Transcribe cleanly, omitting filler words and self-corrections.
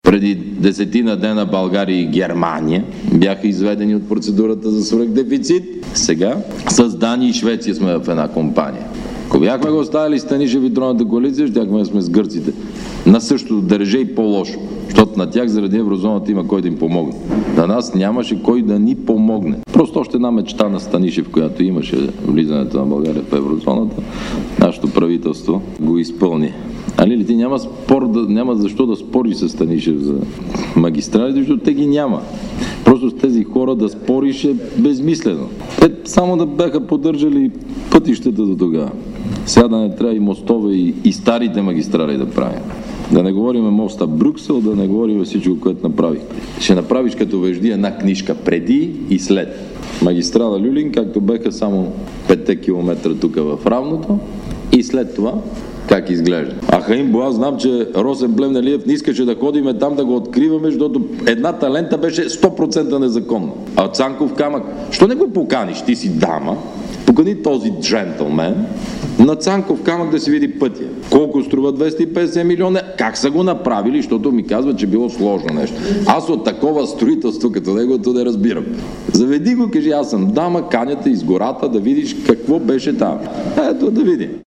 преди 10 дена България и Германия бяха изведени от процедурата за свръхдефицит. Сега с Дания и Швеция сме в една компания. Ако бяхме го оставили Станишев и Тройната коалиция, щяхме да сме с гърците. На същото държе и по-лошо, защото на тях заради еврозоната има кой да им помогне. На нас нямаше кой да ни помогне. Просто още една мечта на Станишев, която имаше влизането на България в еврозоната, нашето правителство го изпълни. Али ти няма защо да спориш с Станишев за магистралите, защото те ги няма. Просто с тези хора да спориш е безмислено. Те само да бяха поддържали пътищата до тогава. Сега да не трябва и мостове и старите магистрали да правим. Да не говорим моста Брюксел, да не говорим всичко, което направих. Ще направиш като вежди една книжка преди и след. Магистрала Люлин, както беха само 5 км тук в Равното и след това как изглежда. А Хаимбо, аз знам, че Росен Плевнелиев не искаше да ходиме там да го откриваме, защото едната лента беше 100% незаконна. А Цанков камък, що не го поканиш? Ти си дама, покани този джентълмен на Цанков камък да си види пътя. Колко струва 250 милиона? Как са го направили? Защото ми казват, че било сложно нещо. Аз от такова строителство като неговото не разбирам. Заведи го, кажи, аз съм дама, канята из гората да видиш какво беше там. Ето да видим.